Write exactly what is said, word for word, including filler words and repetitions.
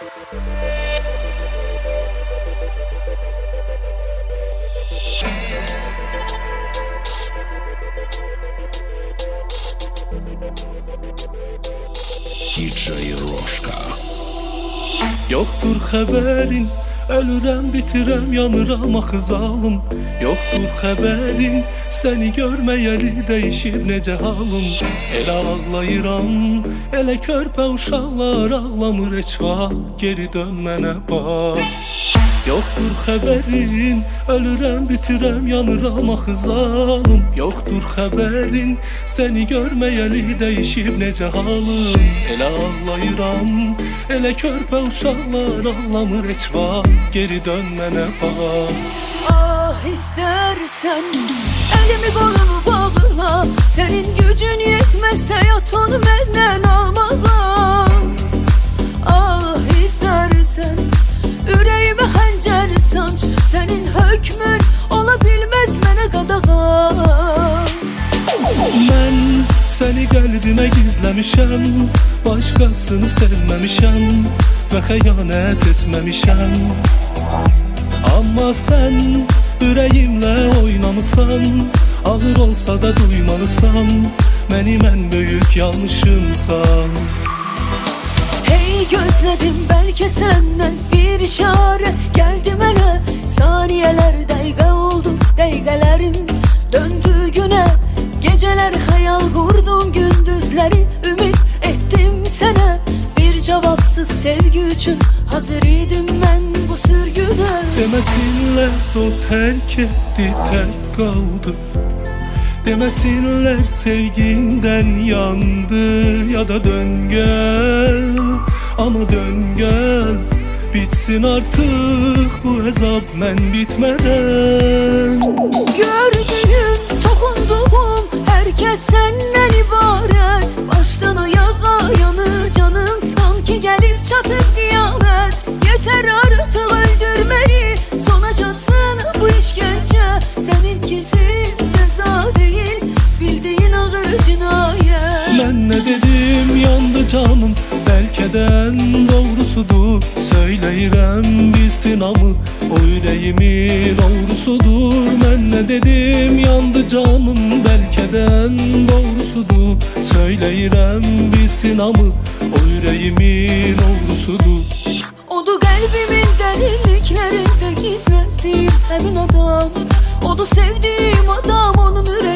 D J Roşka. Yoktur xəbərin, ölürəm, bitirəm, yanıram axı zalım. Yoktur xəbərin, səni görməyəli dəyişib necə halım. Elə ağlayıram, elə körpə uşaqlar ağlamır heç vaxt, geri dön mənə bax. Yoktur xəbərin, ölürəm, bitirəm, yanıram axı zalım. Yoktur xəbərin, səni görməyəli dəyişib necə halım. Elə ağlayıram, elə körpə uşaqlar ağlamır heç vaxt, geri dön mənə bax. Ah istersen elimi kolumu bağla, senin gücün yetmezse yat onu benden almağa. Ah istersen yüreğime xəncər sanç, senin hükmün olabilmez mənə qadağa. Mən səni qəlbimə gizləmişəm, başqasını sevməmişəm və xəyanət etməmişəm. Amma sən ürəyimlə oynamısan, ağır olsa da duymalısan, mənim ən böyük yanlışımsan. Hey gözledim belki senden bir işare, geldi mənə saniyeler dəqiqə oldu, dəqiqələrin döndü güne. Geceler hayal kurdum, gündüzleri ümit ettim sana. Bir cevapsız sevgi üçün hazır idim ben bu sürgüde. Demesinler o terk etti, terk kaldı. Demesinler sevginden yandı, ya da dön gel, ama dön gel. Bitsin artık bu hesap ben bitmeden. Gördüğüm, dokunduğum herkes senden ibaret. Baştan ayağa yanır canım, sanki gelip çatır kıyamet. Yeter artık öldürmeyi, sona çatsın bu işkence. Seninkisi ceza değil, bildiğin ağır cinayet. Ben ne dedim yandı canım, belki de en doğrusudur. Söyleyirəm bilsin amı, o yüreğimin doğrusudur. Ben ne dedim yandı canım, belki de en doğrusudur. Söyleyirəm bilsin amı, o yüreğimin doğrusudur. Odu kalbimin derinliklerinde gizlettiğim emin adam. Odu sevdiğim adam, onun yüreği